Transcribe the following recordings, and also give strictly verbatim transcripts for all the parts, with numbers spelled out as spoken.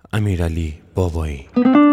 امیرعلی بابایی.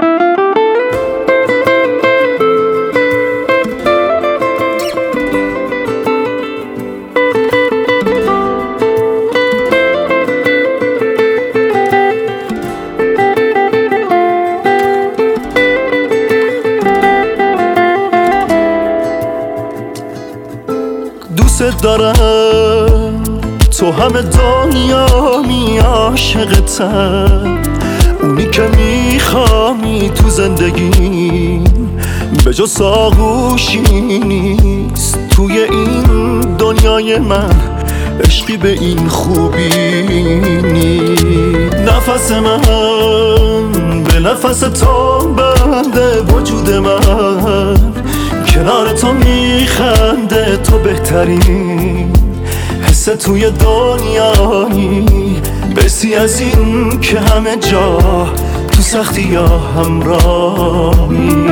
دوست دارم تو همه دنیا می عاشقتم، اونی که میخوامی تو زندگی به جز آغوشی نیست. توی این دنیای من عشقی به این خوبی نیست. نفس من به نفس تو بنده، وجود من کنار تو میخنده. تو بهترین حس توی دنیایی، بسی از این که همه جا تو سختی یا همراهی.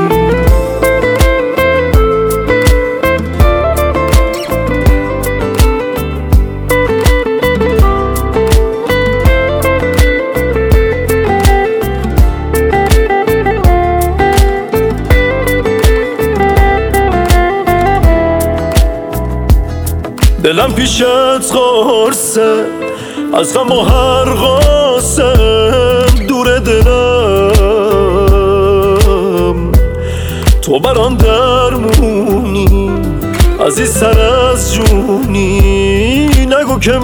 دلم پیشت قرصه، از غم و هر قاسم دور دلم. تو برام درمونی، عزیزتر از جونی. نگو که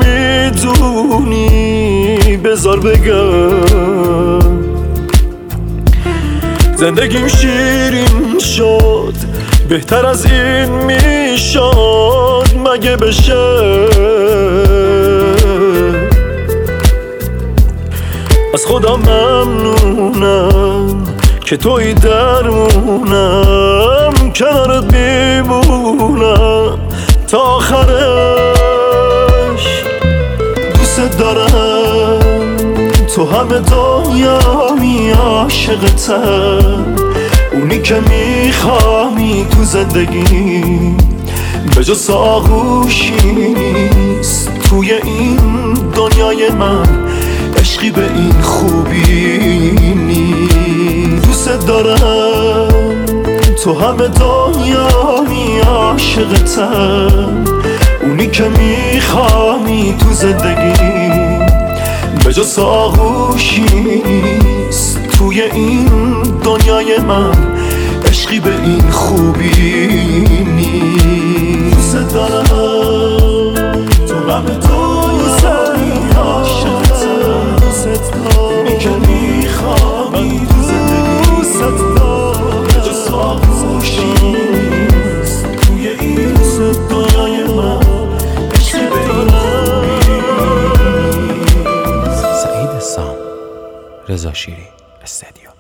میدونی، بذار بگم. زندگیم شیرین شد، بهتر از این میشد مگه بشه. از خدا ممنونم که توی درمونم، کنارت میمونم تا آخرش. دوست دارم تو همه دنیا می عاشقتم، اونی که میخوامی تو زندگی به جز آغوشی نیست. توی این دنیای من عشقی به این خوبی نیست. دوست دارم تو همه دنیا می عاشقتم، اونی که میخوامی تو زندگی به جز آغوشی نیست. توی این دنیای من عشقی به این خوبی نیست. دوست دارم تو غم دنیا می عاشقتم، اونی که میخوامی تو زندگی به جز آغوشی نیست. توی این دنیای من عشقی به این خوبی نیست. سعید سام، رضا شیری استدیو.